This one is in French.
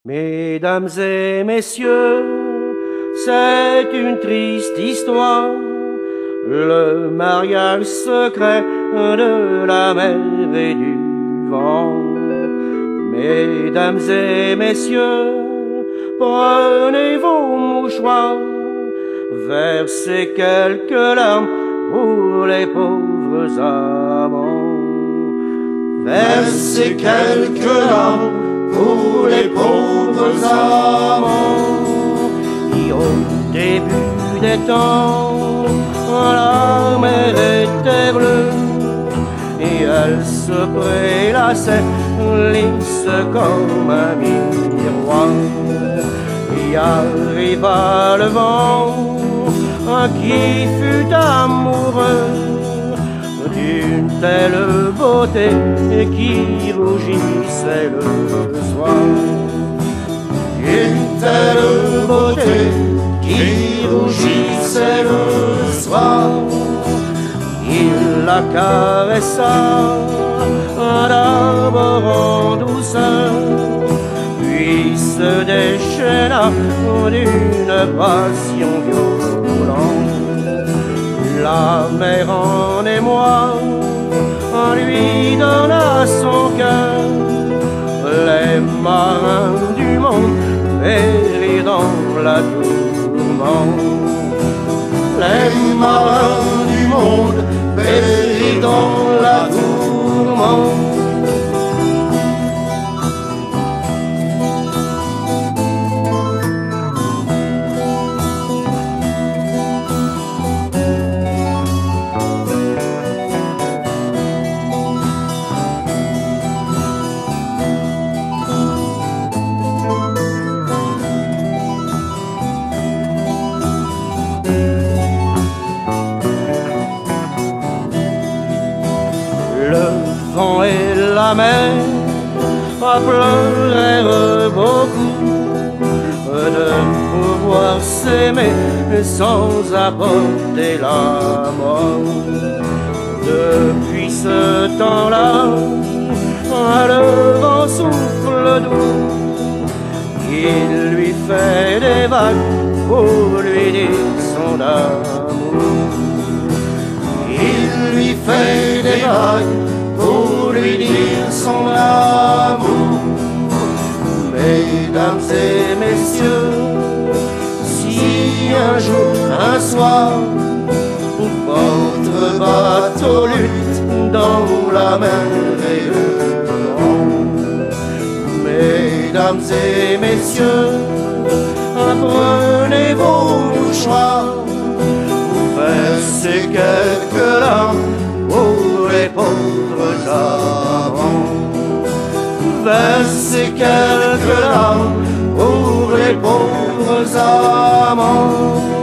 Mesdames et messieurs, c'est une triste histoire, le mariage secret de la mer et du vent. Mesdames et messieurs, prenez vos mouchoirs, versez quelques larmes pour les pauvres amants. Versez quelques larmes pour les pauvres amants. Et au début des temps, la mer était bleue, et elle se prélassait lisse comme un miroir. Y arriva le vent qui fut amoureux d'une telle beauté qui rougissait le soir. Une telle beauté qui rougissait le soir. Il la caressa d'abord en douceur, puis se déchaîna d'une passion violente. La mer en émoi lui donna son cœur. Les marins du monde périrent dans la tourmente. Les marins du monde périrent dans la tourmente. Le vent et la mer pleurèrent beaucoup de pouvoir s'aimer sans apporter la mort. Depuis ce temps-là, le vent souffle doux, il lui fait des vagues pour lui dire son amour. Il lui fait des vagues pour lui dire son amour. Mesdames et messieurs, si un jour, un soir, votre bateau lutte dans la mer et le vent, mesdames et messieurs, prenez vos mouchoirs, versez quelques larmes pour les pauvres amants. Versez quelques larmes pour les pauvres amants.